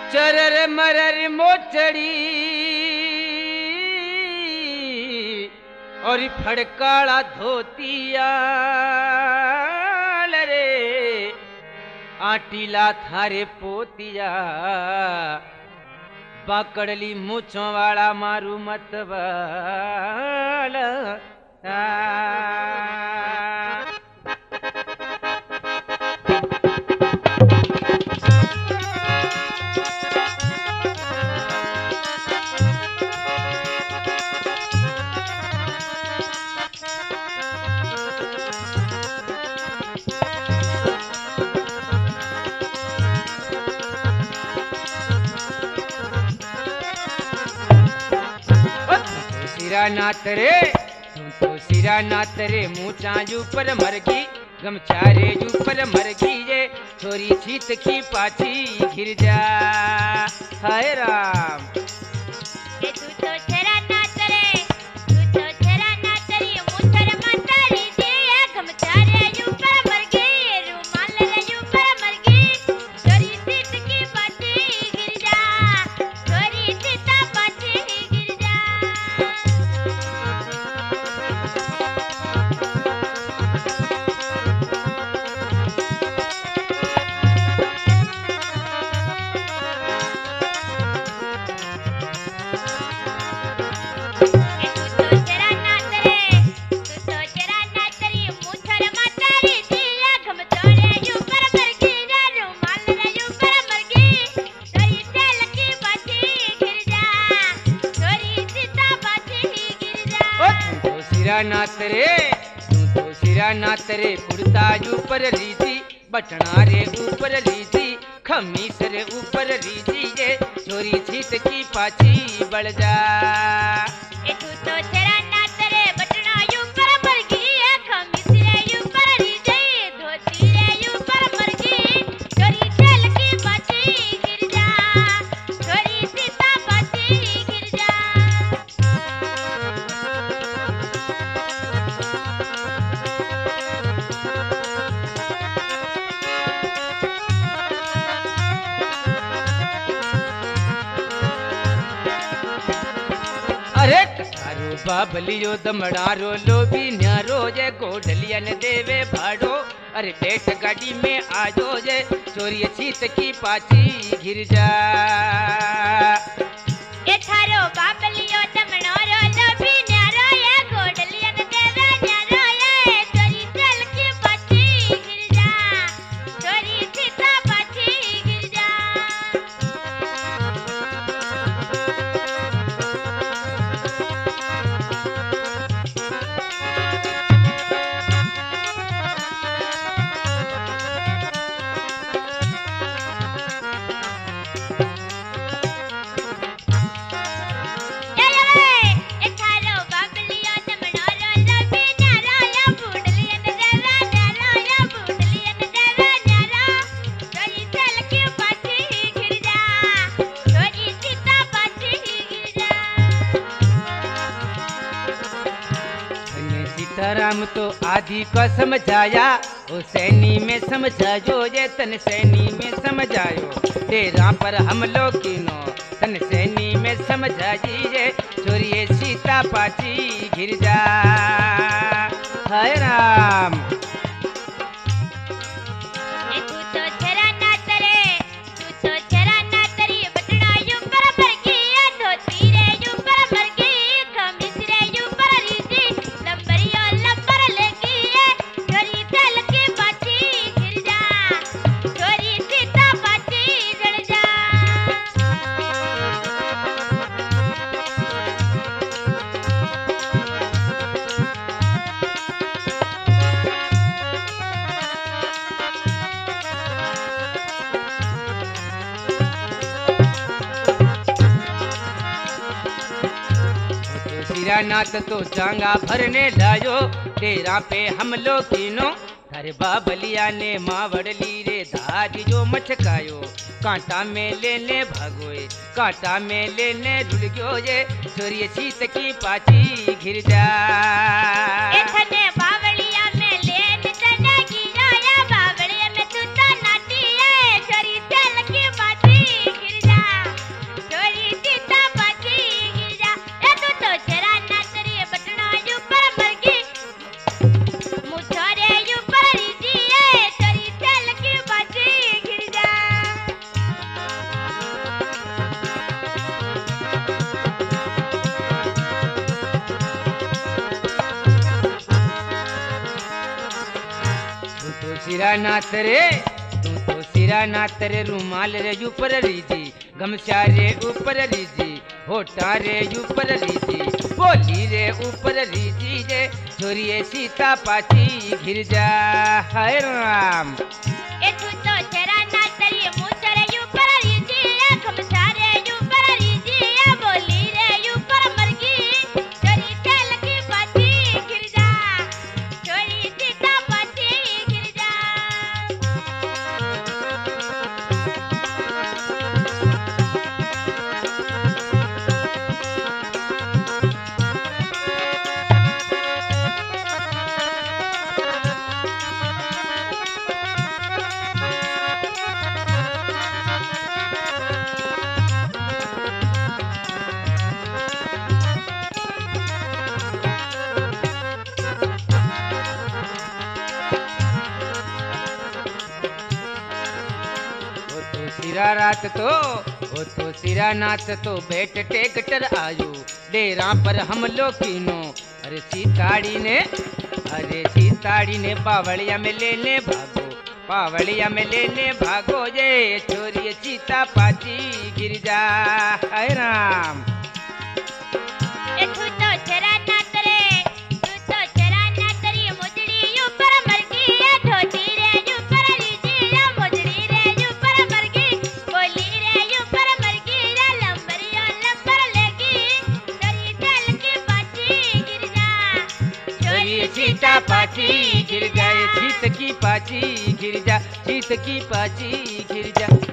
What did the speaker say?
चरर मरर मोचड़ी और फड़काड़ा धोतिया रे आटीला थारे पोतिया पकड़ली मूछों वाला मारू मतवाल सिरा नाथ रे तू तो सिरा नाथ रे मुँह चांजू पर मरगी गमछारे जू पर मरगी ये छोरी छीत की पाछी घिर जा हाय राम तू तो छरा नाथ रे तू तो छरा नाथ रे मुथर मातारी दे गमछारे जू पर मरगी रुमाल रे जू पर मरगी छोरी छीत की पाछी गिर जा छोरी छीता पाछी गिर जा नाथ रे तू तो सिरा नाथ रे कुर्ताज ऊपर लीसी बटना रे ऊपर लीसी खमीस रे ऊपर लीसी ये छोरी छीत की पाछी बढ़ जा तू तो छरा नाथ रे बटना ऊपर मरगी खमीस रे ऊपर लीसी धोती रे ऊपर मरगी छोरी चल की पाछी गिर जा छोरी सीता पाछी गिर जा अरे कसारो बाबलियो दमड़ारो लोभी न्यारो जे गोडलियन देवे भाड़ो अरे डेट गाड़ी में आजो जे चोरी छीत की पाछी घिर जा थारो बाबलियो दमड़ारो लोभी न्यारो ये गोडलियन देवे न्यारो ये चोरी चल की पाछी गिर जा चोरी सीता पाछी गिर जा सीताराम तो आदि का समझाया ओ सैनी में समझायो ये तन सैनी में समझायो तेरा पर हम लोग किनो तन सैनी में समझाई ये चोरिए सीता पाची घिर जा हाय राम तू तो छरा नाथ रे तू तो छरा नाथ रे बटना ऊपर मरगी धोती रे ऊपर मरगी खमीस रे ऊपर रीसी लंबरियो लंबर लेगी छोरी चल के पाछी गिर जा छोरी सीता पाछी जड़ जा नाथ तो चांगा भरने लायो तेरा पे हम लोग तीनों थारे बाबलिया ने मावड़ ली रे धारी जो मचकायो कांटा में लेने भागोए कांटा में लेने रुल गयो ये चोरी सीत की पाची घिर जा एथने बावलिया में लेन तने गिराया बावलिया में तू तो नाटी है छोरी चल की पाछी गिर जा सिरा नाथ रे, तू तो सिरा नाथ रे, रुमाल रे ऊपर रीजी, गमछा रे ऊपर रीजी, होटा रे ऊपर रीजी, बोली रे ऊपर रीजी रे, छोरिए सीता पाची घिर जा। हाय राम ए तू तो छरा नाथ रे, मूछ रे ऊपर रीजी, गमछा रे ऊपर रीजी, बोली रे ऊपर मरगी, छोरी तेल की पाची गिर जा, छोरी सीता पाची गिर जा। सिरा रात तो, वो तो सिरा नाथ तो बैठ टेकटर आयो, डेरा पर हम लोग कीनो। अरे सीताड़ी ने बावड़िया में लेने भागो, बावड़िया में लेने भागो, ये छोरी सीता पाची गिर जा। हाय राम ए तू तो छरा नाथ रे, तू तो छरा नाथ रे, मुजड़ी ऊपर मरगी, धोती रे ऊपर रीजी, मुजड़ी रे ऊपर मरगी, बोली रे ऊपर मरगी, लंबरिया लंबर लेगी, छोरी तेल की पाची गिर जा, छोरी सीता पाची गिर जाए, सीत की पाची गिर जा, सीत की पाची गिर जा।